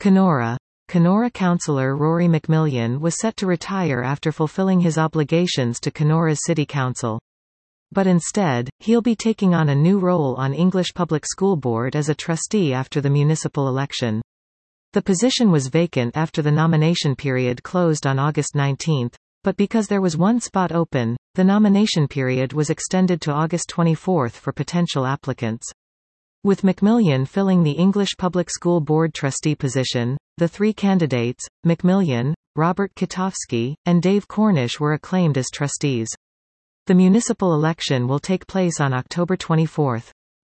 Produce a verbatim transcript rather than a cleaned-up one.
Kenora. Kenora councillor Rory McMillian was set to retire after fulfilling his obligations to Kenora's City Council. But instead, he'll be taking on a new role on English Public School Board as a trustee after the municipal election. The position was vacant after the nomination period closed on August nineteenth, but because there was one spot open, the nomination period was extended to August twenty-fourth for potential applicants. With McMillian filling the English Public School Board trustee position, the three candidates, McMillian, Robert Kitofsky, and Dave Cornish, were acclaimed as trustees. The municipal election will take place on October twenty-fourth.